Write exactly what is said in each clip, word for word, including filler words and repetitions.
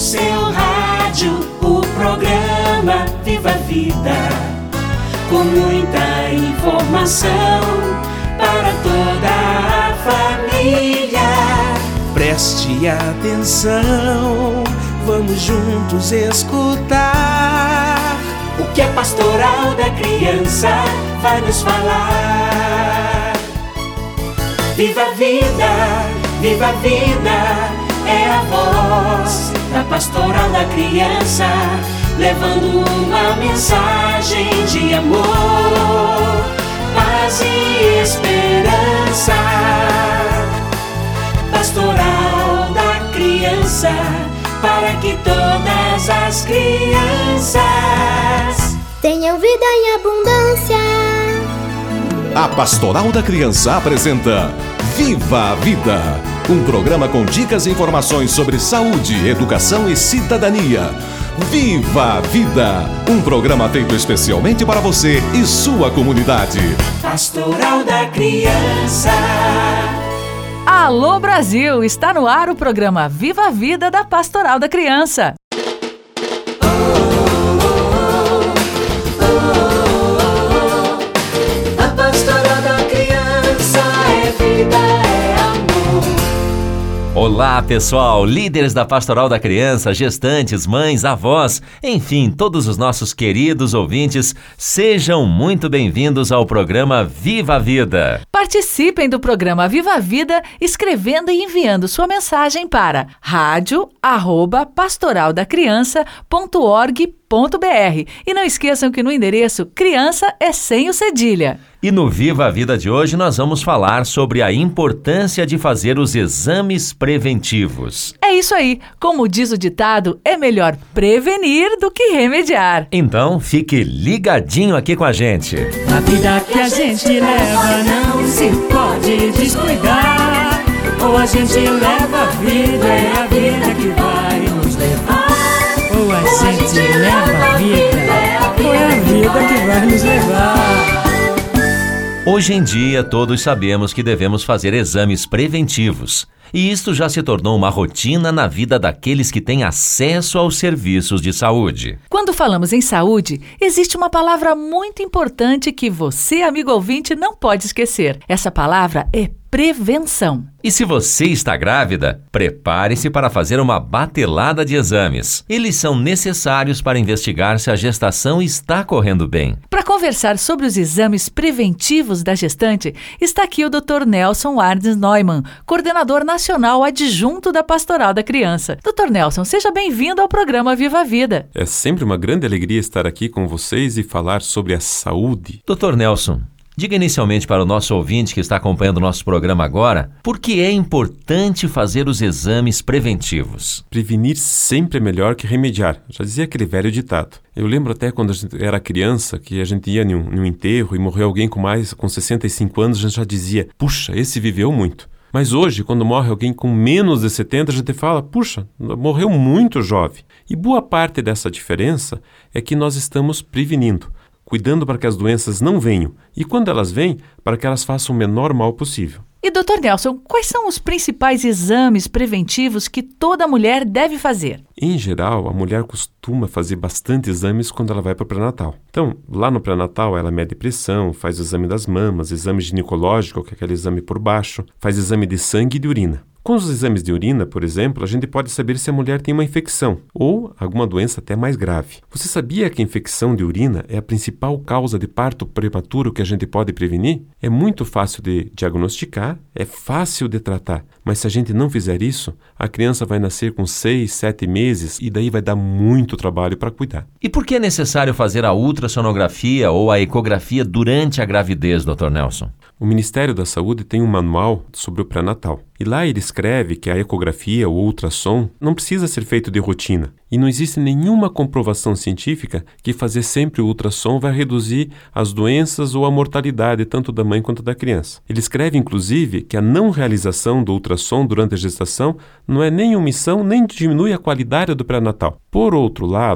seu rádio, o programa Viva a Vida, com muita informação para toda a família. Preste atenção, vamos juntos escutar o que a Pastoral da Criança vai nos falar. Viva a vida, viva a vida, é a voz da Pastoral da Criança, levando uma mensagem de amor, paz e esperança. Pastoral da Criança, para que todas as crianças tenham vida em abundância. A Pastoral da Criança apresenta Viva a Vida, um programa com dicas e informações sobre saúde, educação e cidadania. Viva a Vida, um programa feito especialmente para você e sua comunidade. Pastoral da Criança. Alô Brasil, está no ar o programa Viva a Vida da Pastoral da Criança. A Pastoral da Criança é vida, é amor. Olá pessoal, líderes da Pastoral da Criança, gestantes, mães, avós, enfim, todos os nossos queridos ouvintes, sejam muito bem-vindos ao programa Viva a Vida. Participem do programa Viva a Vida escrevendo e enviando sua mensagem para rádio arroba pastoral da criança ponto org ponto br. E não esqueçam que no endereço criança é sem o cedilha. E no Viva a Vida de hoje nós vamos falar sobre a importância de fazer os exames preventivos. É isso aí, como diz o ditado, é melhor prevenir do que remediar. Então fique ligadinho aqui com a gente. A vida que a gente leva não se pode descuidar, ou a gente leva a vida, é a vida que vai nos levar. Ou a gente leva a vida, ou é a vida que vai nos levar. Hoje em dia, todos sabemos que devemos fazer exames preventivos. E isto já se tornou uma rotina na vida daqueles que têm acesso aos serviços de saúde. Quando falamos em saúde, existe uma palavra muito importante que você, amigo ouvinte, não pode esquecer. Essa palavra é prevenção. E se você está grávida, prepare-se para fazer uma batelada de exames. Eles são necessários para investigar se a gestação está correndo bem. Para conversar sobre os exames preventivos da gestante, está aqui o doutor Nelson Arnes Neumann, coordenador nacional adjunto da Pastoral da Criança. doutor Nelson, seja bem-vindo ao programa Viva a Vida. É sempre uma grande alegria estar aqui com vocês e falar sobre a saúde. doutor Nelson, diga inicialmente para o nosso ouvinte que está acompanhando o nosso programa agora, por que é importante fazer os exames preventivos? Prevenir sempre é melhor que remediar, já dizia aquele velho ditado. Eu lembro até quando a gente era criança, que a gente ia em um, em um enterro e morreu alguém com mais, com sessenta e cinco anos, a gente já dizia, puxa, esse viveu muito. Mas hoje, quando morre alguém com menos de setenta, a gente fala, puxa, morreu muito jovem. E boa parte dessa diferença é que nós estamos prevenindo, cuidando para que as doenças não venham e, quando elas vêm, para que elas façam o menor mal possível. E, doutor Nelson, quais são os principais exames preventivos que toda mulher deve fazer? Em geral, a mulher costuma fazer bastante exames quando ela vai para o pré-natal. Então, lá no pré-natal, ela mede pressão, faz o exame das mamas, exame ginecológico, que é aquele exame por baixo, faz exame de sangue e de urina. Com os exames de urina, por exemplo, a gente pode saber se a mulher tem uma infecção ou alguma doença até mais grave. Você sabia que a infecção de urina é a principal causa de parto prematuro que a gente pode prevenir? É muito fácil de diagnosticar, é fácil de tratar, mas se a gente não fizer isso, a criança vai nascer com seis, sete meses e daí vai dar muito trabalho para cuidar. E por que é necessário fazer a ultrassonografia ou a ecografia durante a gravidez, doutor Nelson? O Ministério da Saúde tem um manual sobre o pré-natal. E lá ele escreve que a ecografia ou ultrassom não precisa ser feito de rotina. E não existe nenhuma comprovação científica que fazer sempre o ultrassom vai reduzir as doenças ou a mortalidade tanto da mãe quanto da criança. Ele escreve, inclusive, que a não realização do ultrassom durante a gestação não é nem omissão nem diminui a qualidade do pré-natal. Por outro lado,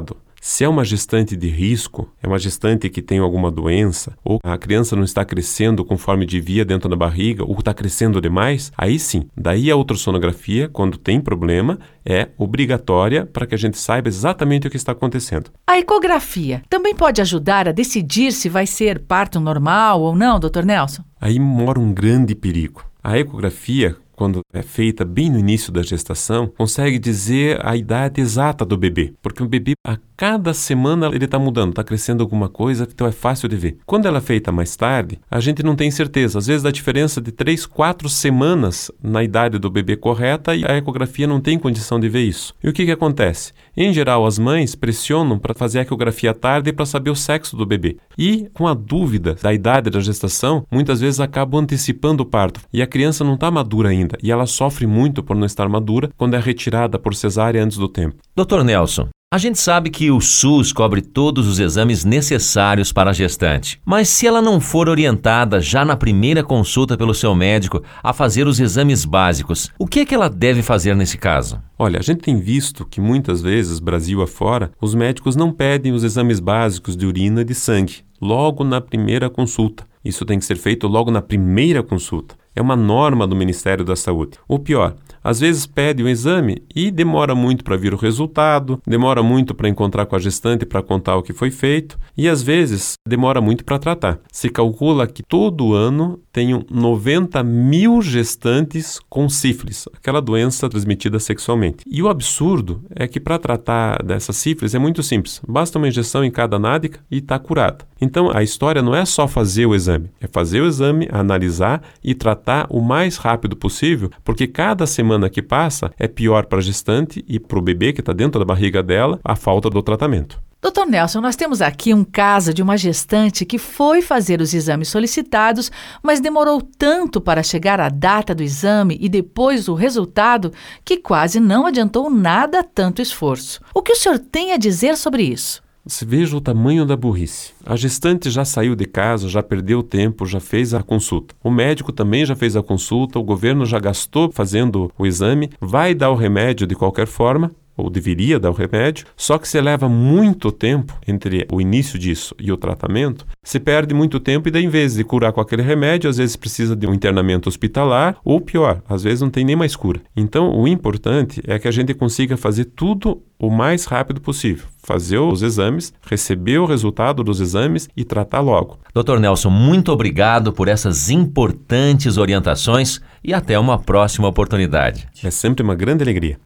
Se é uma gestante de risco, é uma gestante que tem alguma doença, ou a criança não está crescendo conforme devia dentro da barriga, ou está crescendo demais, aí sim, daí a ultrassonografia, quando tem problema, é obrigatória para que a gente saiba exatamente o que está acontecendo. A ecografia também pode ajudar a decidir se vai ser parto normal ou não, doutor Nelson? Aí mora um grande perigo. A ecografia, quando é feita bem no início da gestação, consegue dizer a idade exata do bebê, porque o bebê, a cada semana, ele está mudando, está crescendo alguma coisa, então é fácil de ver. Quando ela é feita mais tarde, a gente não tem certeza. Às vezes dá diferença de três, quatro semanas na idade do bebê correta e a ecografia não tem condição de ver isso. E o que que acontece? Em geral, as mães pressionam para fazer a ecografia tarde para saber o sexo do bebê. E, com a dúvida da idade da gestação, muitas vezes acabam antecipando o parto. E a criança não está madura ainda. E ela sofre muito por não estar madura quando é retirada por cesárea antes do tempo. doutor Nelson, a gente sabe que o SUS cobre todos os exames necessários para a gestante. Mas se ela não for orientada já na primeira consulta pelo seu médico a fazer os exames básicos, o que é que ela deve fazer nesse caso? Olha, a gente tem visto que muitas vezes, Brasil afora, os médicos não pedem os exames básicos de urina e de sangue logo na primeira consulta. Isso tem que ser feito logo na primeira consulta. É uma norma do Ministério da Saúde. Ou pior, às vezes pede o exame e demora muito para vir o resultado, demora muito para encontrar com a gestante para contar o que foi feito e às vezes demora muito para tratar. Se calcula que todo ano tenham noventa mil gestantes com sífilis, aquela doença transmitida sexualmente. E o absurdo é que para tratar dessa sífilis é muito simples. Basta uma injeção em cada nádega e está curada. Então a história não é só fazer o exame, é fazer o exame, analisar e tratar o mais rápido possível, porque cada semana que passa é pior para a gestante e para o bebê que está dentro da barriga dela a falta do tratamento. doutor Nelson, nós temos aqui um caso de uma gestante que foi fazer os exames solicitados, mas demorou tanto para chegar à data do exame e depois o resultado que quase não adiantou nada tanto esforço. O que o senhor tem a dizer sobre isso? Você veja o tamanho da burrice. A gestante já saiu de casa, já perdeu tempo, já fez a consulta. O médico também já fez a consulta, o governo já gastou fazendo o exame, vai dar o remédio de qualquer forma, ou deveria dar o remédio, só que se leva muito tempo entre o início disso e o tratamento, se perde muito tempo e daí, em vez de curar com aquele remédio, às vezes precisa de um internamento hospitalar, ou pior, às vezes não tem nem mais cura. Então, o importante é que a gente consiga fazer tudo o mais rápido possível. Fazer os exames, receber o resultado dos exames e tratar logo. doutor Nelson, muito obrigado por essas importantes orientações e até uma próxima oportunidade. É sempre uma grande alegria.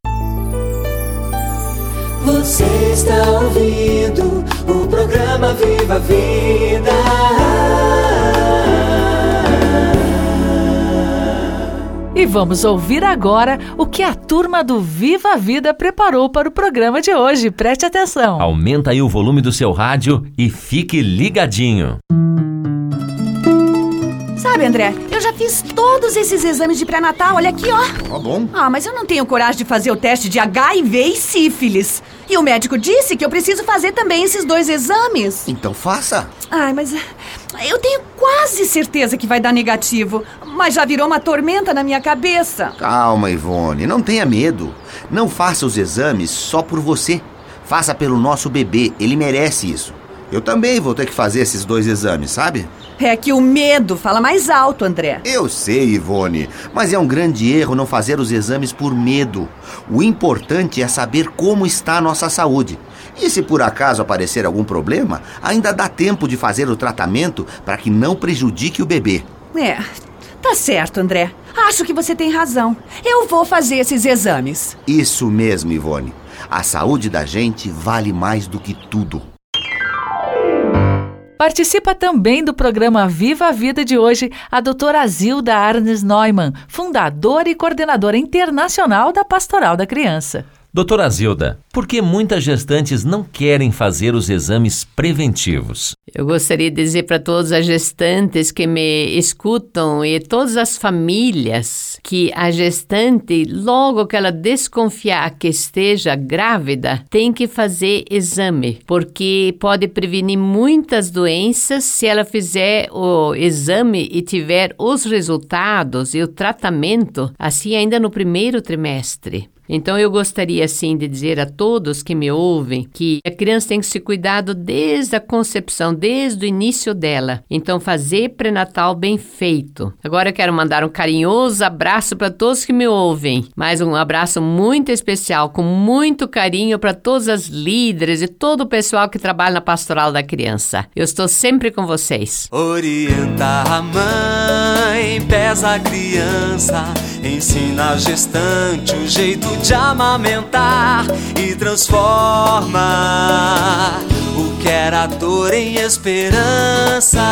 Você está ouvindo o programa Viva a Vida. E vamos ouvir agora o que a turma do Viva a Vida preparou para o programa de hoje. Preste atenção. Aumenta aí o volume do seu rádio e fique ligadinho. Sabe, André, eu já fiz todos esses exames de pré-natal, olha aqui, ó. Tá bom. Ah, mas eu não tenho coragem de fazer o teste de H I V e sífilis. E o médico disse que eu preciso fazer também esses dois exames. Então faça. Ai, mas eu tenho quase certeza que vai dar negativo, mas já virou uma tormenta na minha cabeça. Calma, Ivone, não tenha medo. Não faça os exames só por você. Faça pelo nosso bebê, ele merece isso. Eu também vou ter que fazer esses dois exames, sabe? É que o medo fala mais alto, André. Eu sei, Ivone, mas é um grande erro não fazer os exames por medo. O importante é saber como está a nossa saúde. E se por acaso aparecer algum problema, ainda dá tempo de fazer o tratamento para que não prejudique o bebê. É, tá certo, André. Acho que você tem razão. Eu vou fazer esses exames. Isso mesmo, Ivone. A saúde da gente vale mais do que tudo. Participa também do programa Viva a Vida de hoje a doutora Zilda Arnes Neumann, fundadora e coordenadora internacional da Pastoral da Criança. doutora Zilda, por que muitas gestantes não querem fazer os exames preventivos? Eu gostaria de dizer para todas as gestantes que me escutam e todas as famílias que a gestante, logo que ela desconfiar que esteja grávida, tem que fazer exame, porque pode prevenir muitas doenças se ela fizer o exame e tiver os resultados e o tratamento, assim ainda no primeiro trimestre. Então, eu gostaria, assim, de dizer a todos que me ouvem que a criança tem que ser cuidado desde a concepção, desde o início dela. Então, fazer pré-natal bem feito. Agora eu quero mandar um carinhoso abraço para todos que me ouvem. Mais um abraço muito especial, com muito carinho para todas as líderes e todo o pessoal que trabalha na Pastoral da Criança. Eu estou sempre com vocês. Orienta a mãe, pesa a criança, ensina a gestante o jeito de amamentar e transforma o que era dor em esperança.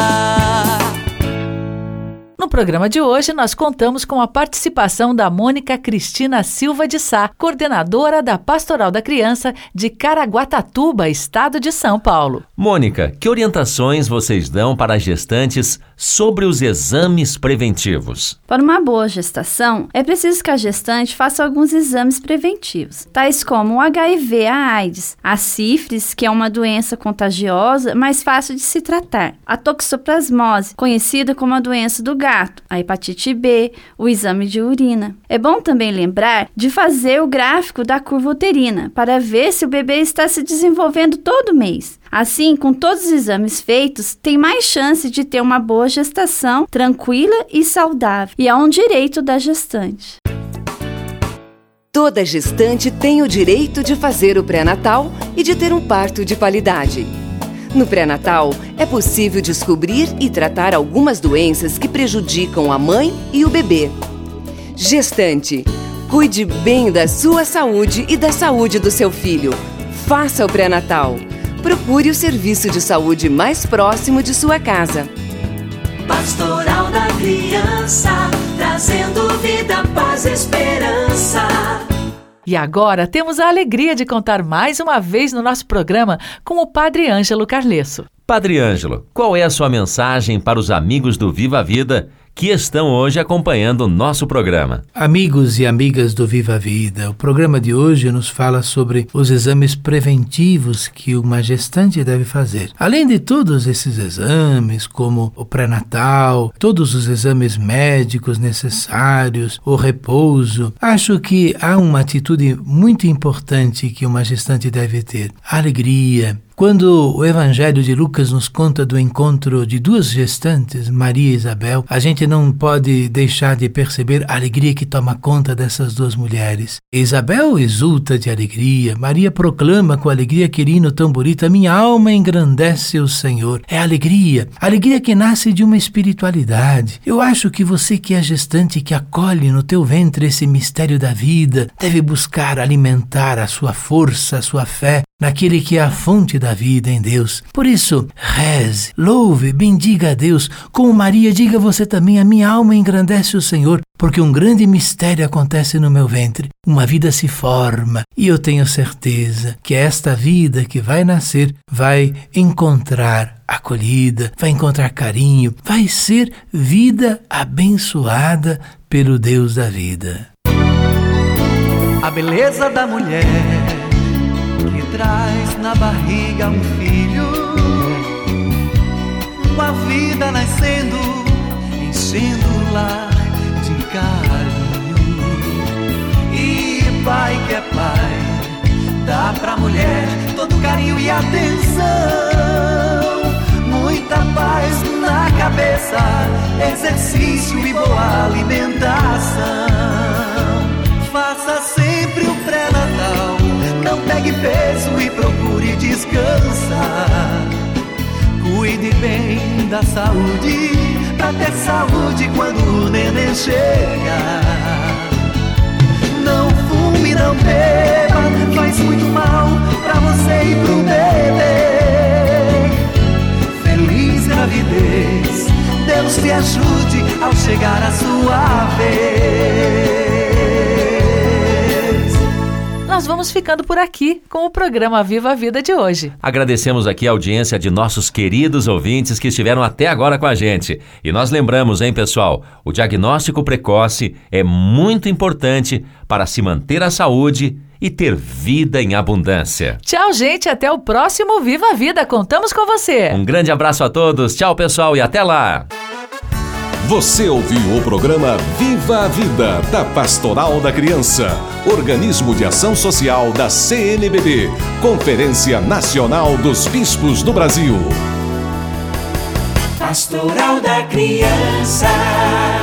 No programa de hoje, nós contamos com a participação da Mônica Cristina Silva de Sá, coordenadora da Pastoral da Criança de Caraguatatuba, estado de São Paulo. Mônica, que orientações vocês dão para as gestantes sobre os exames preventivos? Para uma boa gestação, é preciso que a gestante faça alguns exames preventivos, tais como o H I V, a AIDS, a sífilis, que é uma doença contagiosa, mais fácil de se tratar, a toxoplasmose, conhecida como a doença do gato, a hepatite B, o exame de urina. É bom também lembrar de fazer o gráfico da curva uterina para ver se o bebê está se desenvolvendo todo mês. Assim, com todos os exames feitos, tem mais chance de ter uma boa gestação tranquila e saudável, e é um direito da gestante. Toda gestante tem o direito de fazer o pré-natal e de ter um parto de qualidade. No pré-natal, é possível descobrir e tratar algumas doenças que prejudicam a mãe e o bebê. Gestante, cuide bem da sua saúde e da saúde do seu filho. Faça o pré-natal. Procure o serviço de saúde mais próximo de sua casa. Pastoral da Criança, trazendo vida, paz e esperança. E agora temos a alegria de contar mais uma vez no nosso programa com o Padre Ângelo Carlesso. Padre Ângelo, qual é a sua mensagem para os amigos do Viva a Vida que estão hoje acompanhando o nosso programa? Amigos e amigas do Viva a Vida, o programa de hoje nos fala sobre os exames preventivos que uma gestante deve fazer. Além de todos esses exames, como o pré-natal, todos os exames médicos necessários, o repouso, acho que há uma atitude muito importante que uma gestante deve ter: alegria. Quando o Evangelho de Lucas nos conta do encontro de duas gestantes, Maria e Isabel, a gente não pode deixar de perceber a alegria que toma conta dessas duas mulheres. Isabel exulta de alegria, Maria proclama com alegria que hino tão bonito: minha alma engrandece o Senhor. É alegria, alegria que nasce de uma espiritualidade. Eu acho que você que é gestante, que acolhe no teu ventre esse mistério da vida, deve buscar alimentar a sua força, a sua fé, naquele que é a fonte da vida, em Deus. Por isso, reze, louve, bendiga a Deus. Como Maria, diga você também: a minha alma engrandece o Senhor, porque um grande mistério acontece no meu ventre. Uma vida se forma, e eu tenho certeza que esta vida que vai nascer vai encontrar acolhida, vai encontrar carinho, vai ser vida abençoada pelo Deus da vida. A beleza da mulher que traz na barriga um filho, uma vida nascendo, enchendo o lar de carinho. E pai que é pai, dá pra mulher todo carinho e atenção, muita paz na cabeça, exercício e boa alimentação. Faça sempre o pré-natal, não pegue peso e procure descansar. Cuide bem da saúde, pra ter saúde quando o neném chegar. Não fume, não beba, faz muito mal pra você e pro bebê. Feliz gravidez, Deus te ajude ao chegar a sua vez. Nós vamos ficando por aqui com o programa Viva a Vida de hoje. Agradecemos aqui a audiência de nossos queridos ouvintes que estiveram até agora com a gente. E nós lembramos, hein, pessoal, o diagnóstico precoce é muito importante para se manter a saúde e ter vida em abundância. Tchau, gente, até o próximo Viva a Vida. Contamos com você. Um grande abraço a todos. Tchau, pessoal, e até lá. Você ouviu o programa Viva a Vida, da Pastoral da Criança, organismo de ação social da C N B B, Conferência Nacional dos Bispos do Brasil. Pastoral da Criança.